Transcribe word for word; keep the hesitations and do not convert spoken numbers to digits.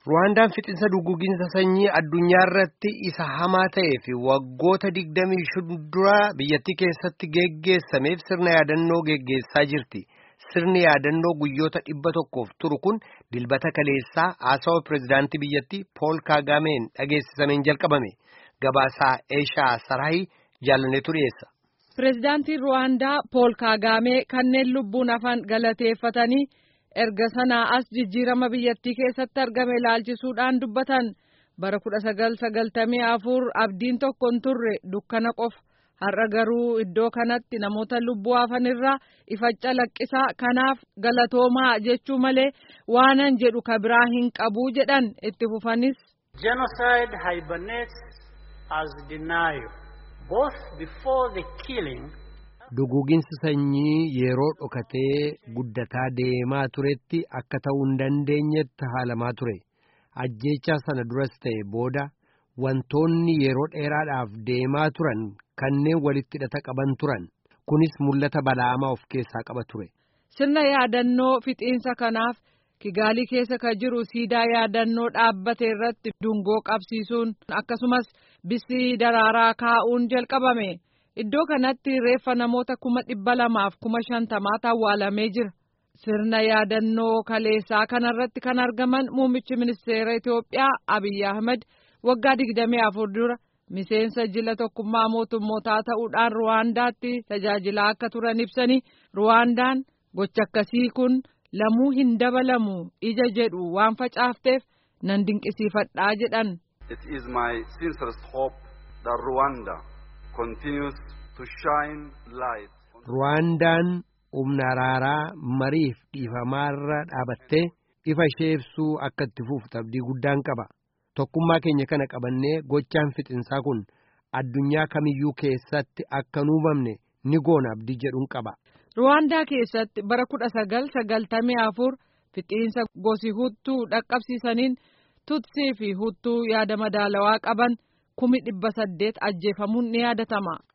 Ruwaandaan fixinsa duguuginsa sanyii addunyaa irratti isa hamaa ta'ee fi waggoota digdamii shan dura biyyattii keessatti geggeessameef sirna yaadannoo geggeessaa jirti. Sirni yaadannoo guyyoota dhibba tokkoof turu kun dilbata kaleessaa haasawa pireezidaantii biyyattii Pool Kaagameen dhageessisameen jalqabame. Gabaasaa Eeshaa Saraayi jaalanneetu dhiyeessa. Pireezidaantiin Ruwaandaa Pool Kaagamee kanneen lubbuun hafan galateeffatanii erga sanaa as jijjiirama biyyattii keessatti argame ilaalchisuudhaan dubbatan. Bara kudha sagal sagaltamii afur abdiin tokkoon turre dukkana qofa. Har'a garuu iddoo kanatti namoota lubbuu hafanirraa ifa calaqqisaa kanaaf galatoomaa jechuu malee waanan jedhu ka biraa hin qabu jedhan itti fufanis. Genocide hibernates as denial both before the killing. Duguuginsi sanyii yeroo dhokatee guddataa deemaa turetti akka ta'uu hin dandeenyetti haalamaa ture. Ajjeechaa sana duras ta'e booda wantoonni yeroo dheeraadhaaf deemaa turan kanneen walitti hidhata qaban turan. Kunis mul'ata balaamaa of keessaa qaba ture. Sirna yaadannoo fixiinsa kanaaf Kigaalii keessa ka jiru siidaa yaadannoo dhaabbate irratti dungoo qabsiisuun akkasumas bisii daraaraa kaa'uun jalqabame. Iddoo kanatti reeffa namoota kuma dhibba lamaaf kuma shantamaatu awwaalamee jira. Sirna yaadannoo kaleessaa kanarratti kan argaman muummichi ministeera Itoophiyaa Abiyyi Ahmed waggaa digdamii afur dura miseensa jila tokkummaa mootummootaa ta'uudhaan Ruwaandaatti tajaajilaa akka turan ibsanii Ruwaandaan gocha akkasii kun lamuu hin dabalamu ija jedhu waan facaafteef nan dinqisiifadhaa jedhan. It is my sincerest hope that Rwanda continues to shine light. Ruwaandaan humna araaraa mariif dhiifamaarra dhaabattee ifa ishee ibsuu akka itti fuuftu abdii guddaan qaba. Tokkummaa keenya kana qabannee gochaan fixinsaa kun addunyaa kamiyyuu keessatti akka hin uumamne ni goona abdii jedhuun qaba. Ruwaandaa keessatti bara kudha sagal sagaltamii afur fixiinsa gosi Huttuu dhaqqabsiisaniin Tutsii fi Huttuu yaada madaalawaa qaban kumi dhibba saddeet ajjeefamuun ni yaadatama.